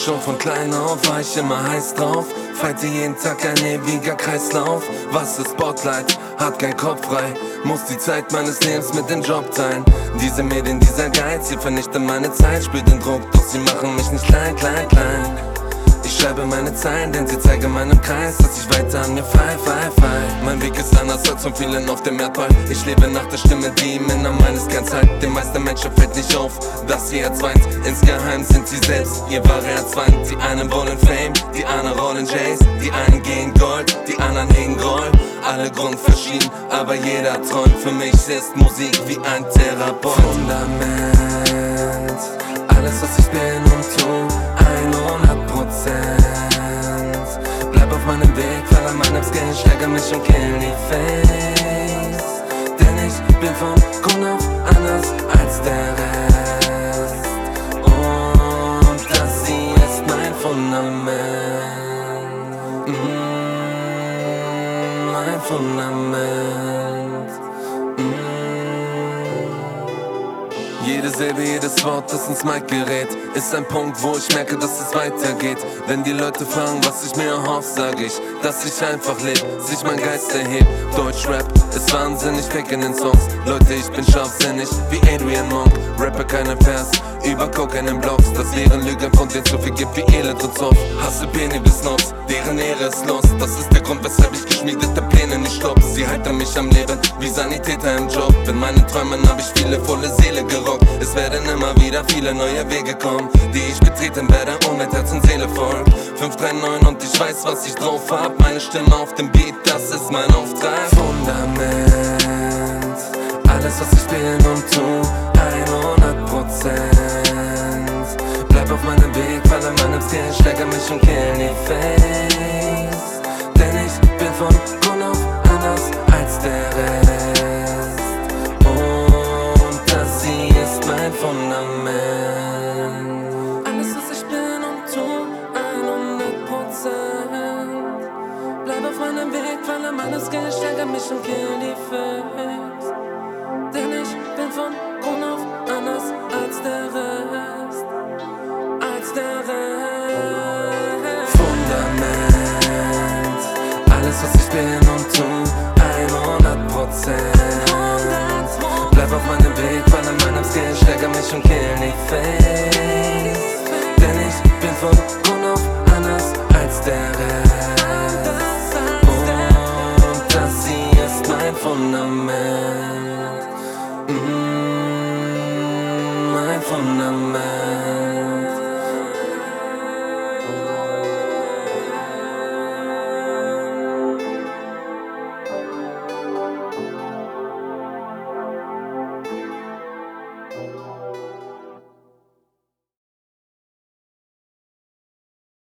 Schon von klein auf war ich immer heiß drauf. Fighte jeden Tag ein ewiger Kreislauf. Was ist Spotlight? Hat kein Kopf frei. Muss die Zeit meines Lebens mit dem Job teilen. Diese Medien, dieser Geiz, sie vernichten meine Zeit. Spür den Druck, doch sie machen mich nicht klein, klein, klein. Ich schreibe meine Zeilen, denn sie zeigen meinem Kreis, dass ich weiter an mir frei. Mein Weg ist anders als von vielen auf dem Erdball. Ich lebe nach der Stimme, die im Innern meines Kerns halt. Den meisten Menschen fällt nicht auf, dass ihr Herz weint. Insgeheim sind sie selbst ihr wahre Herzfeind. Die einen wollen Fame, die anderen rollen Jays. Die einen gehen Gold, die anderen hegen Groll. Alle Grund verschieden, aber jeder träumt. Für mich ist Musik wie ein Therapeut. Fundament, alles was ich bin und tu, 100%. Bleib auf meinem Weg, fall an meinem Skin, steigere mich und kill die Face. Denn ich bin von Grund auf anders als der Rest. Und das hier ist mein Fundament. Mein Fundament. Jede Silbe, jedes Wort, das ins Mic gerät, ist ein Punkt, wo ich merke, dass es weitergeht. Wenn die Leute fragen, was ich mir erhoffe, sag ich, dass ich einfach lebe, sich mein Geist erhebt. Deutschrap ist wahnsinnig fake in den Songs. Leute, ich bin scharfsinnig wie Adrian Monk. Rapper keine Vers, über Coke in den Blogs. Das wären Lügen, von denen so viel gibt wie Elend und Zoff. Hasse Penny bis Snobs, deren Ehre ist los. Das ist der Grund, weshalb ich geschmiedete Pläne nicht stopp. Sie halten mich am Leben wie Sanitäter im Job. In meinen Träumen hab ich viele volle Seele gerockt. Es werden immer wieder viele neue Wege kommen, die ich betreten werde und mit Herz und Seele folgt. 539 und ich weiß, was ich drauf hab. Meine Stimme auf dem Beat, das ist mein Auftrag. Fundament, alles was ich bin und tu, 100%. Bleib auf meinem Weg, fall an meinem Skin, steigere mich und kill die Face. Denn ich bin von Grund auf anders als der Rest. Und das hier ist mein Fundament. Alles was ich bin und tu, 100%. Bleib auf meinem Weg, fall an meinem Skin, steigere mich und kill die Face. Denn ich bin von Grund auf anders als der Rest. Als der Rest. Fundament, alles was ich bin und tu, 100%. Bleib auf meinem Weg, fall an meinem Skin, steigere mich und kill die Face. Denn ich bin von Grund auf anders als der Rest. Und das hier ist mein Fundament. Mein Fundament.